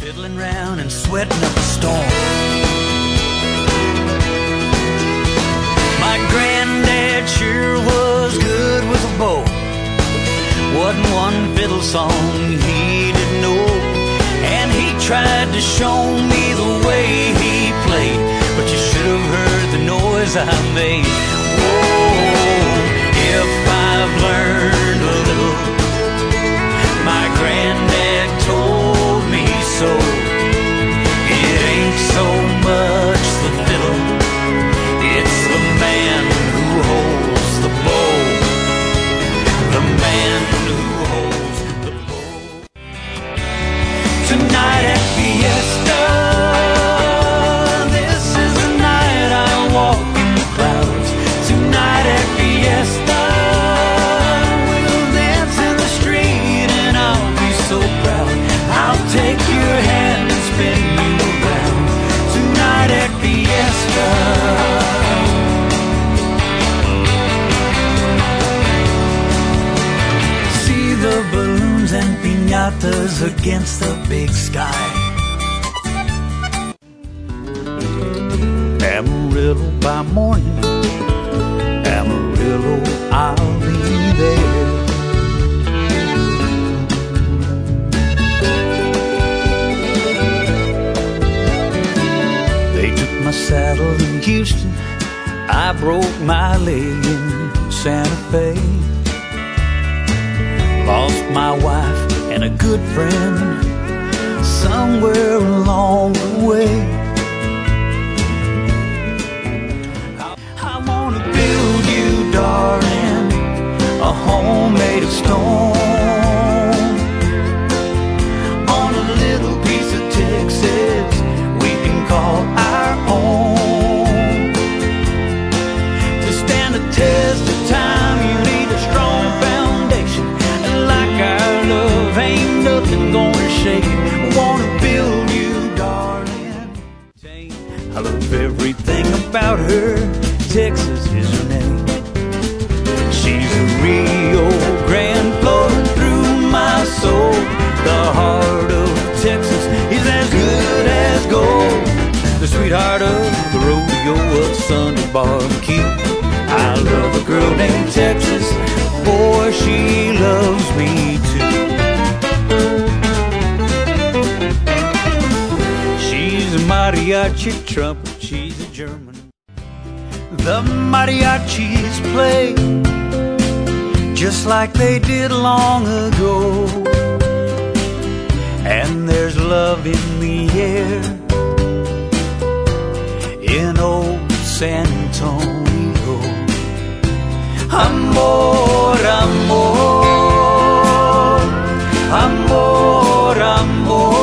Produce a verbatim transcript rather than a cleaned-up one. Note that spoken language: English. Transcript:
fiddling round and sweating up a storm. My granddad sure was good with a bow. Wasn't one fiddle song he didn't know. And he tried to show me the way he played, but you should have heard the noise I made. Whoa, if I've learned a little, my granddad told me so. It ain't so much the fiddle, it's the man who holds the bow. The man who holds the bow. Tonight at Fiesta, this is the night I walk in the clouds. Tonight at Fiesta, we'll dance in the street and I'll be so proud. I'll take your hand and spin you around. Tonight at Fiesta. The balloons and piñatas against the big sky. Amarillo by morning, Amarillo, I'll be there. They took my saddle in Houston, I broke my leg in Santa Fe. Lost my wife and a good friend somewhere along the way. I, I wanna build you, darling, a home made of stone, on a little piece of Texas we can call our own. To stand the test of time, you need a strong foundation. Our love ain't nothing gonna shake it. Wanna build you, darling. I love everything about her. Texas is her name. She's a Rio Grande flowing through my soul. The heart of Texas is as good as gold. The sweetheart of the rodeo of Sunday barbecue. I love a girl named Texas. Boy, she loves me too. She's a mariachi trumpet, she's a German. The mariachis play just like they did long ago. And there's love in the air in old San Antonio. Amor, amor, amor, amor.